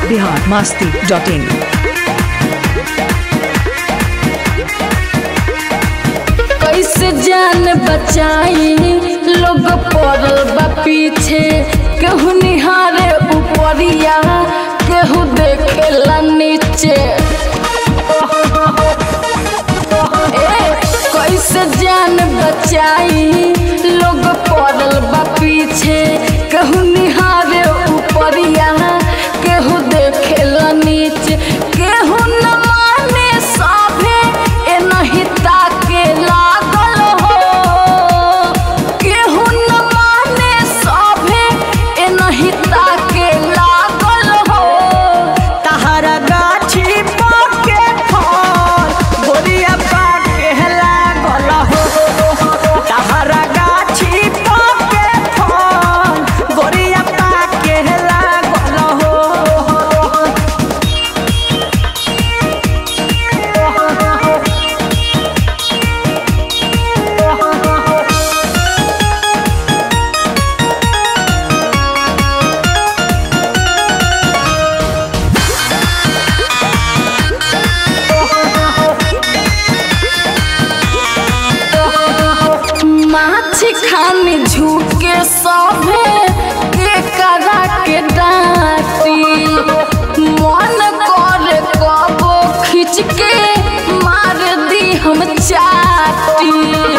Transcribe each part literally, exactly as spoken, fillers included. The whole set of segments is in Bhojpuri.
बिहार मस्ती डॉट इन। कैसे जान बचाई लोग पड़ल बा पीछे, केहू निहारे ऊपरिया केहू देखेला नीचे। ए, कैसे जान बचाई लोग पड़ल बा पीछे, केहू निहारे ऊपरिया केहू देखेला नीचे। केहू न माने सभे ए नहीं ताके लागल हो, केहू न माने सभे ए नहीं ताके लागल हो। तहरा गाछी पाके फल गोरिया पाके लागल हो, तहरा गाछी पाके फल गोरिया पाके लागल हो। माछी खानी झुके सभे के करा के डांटी, मन करे कबो खींच के मार दी हम चाटी।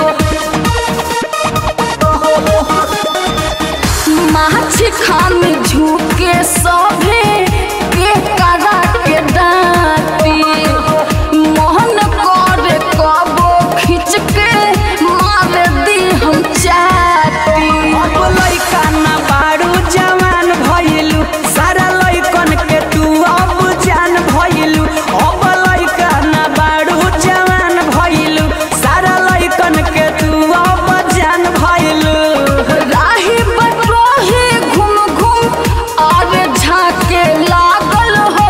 माछी खानी झुके सभे के करा के डांटी, मन करे कबो खींच के मार दी हम चाटी। अब लइका ना बारू जवान भइलू, सारा लइकन के तू अब जान भइलू। अब लइका ना बारू जवान भइलू, सारा लइकन के तू अब जान भइलू। राही बटोही घूम घूम और झाके लागल हो,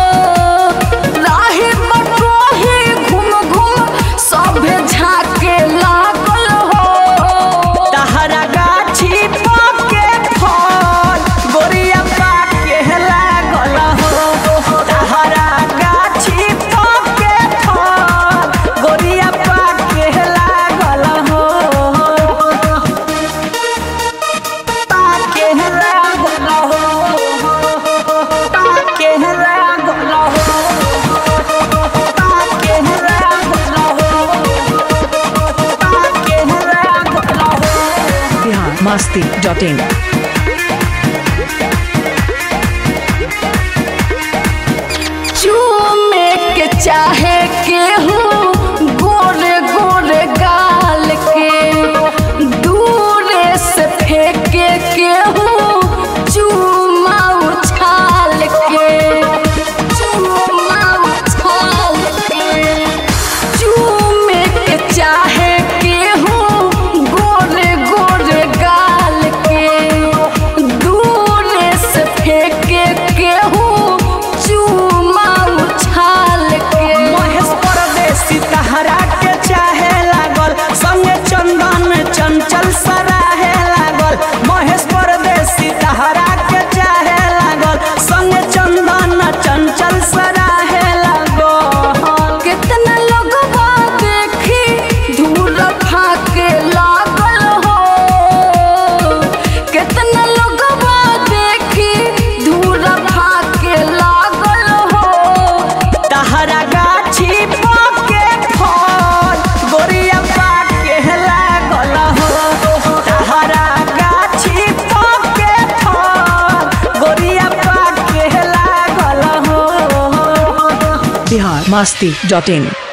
राही बटोही घूम घूम सभे झाके लागल हो। तहरा गाछी पाके फल गोरिया पाके लागल हो, तहरा गाछी पाके फल गोरिया पाके लागल हो, पाके लागल हो, पाके लागल हो, पाके लागल हो, पाके लागल हो। Bihar Masti dot in. चूमे के चाहे केहू गोरे गोरे गाल के, दूरे से फेंके केहू चूमा उछाल के, चूमा उछाल के। चूमे के चाहे केहू गोरे गोरे गाल के, दूरे से फेंके केहू चूमा उछाल के। महेश परदेसी तहरा के चाहे लागल, संगे चंदन चंचल सराहे लागल। महेश परदेसी तहरा के चाहे लागल, संगे चंदन चंचल सराहे लागल। कितना लोगवा देखी दूर फाके लागल हो, कितना लोगवा देखी दूर फाके लागल हो। तहरा गाछी पाके फल गोरिया पाके लागल हो, तहरा गाछी पाके फल गोरिया पाके लागल हो। बिहार मस्ती डॉट इन।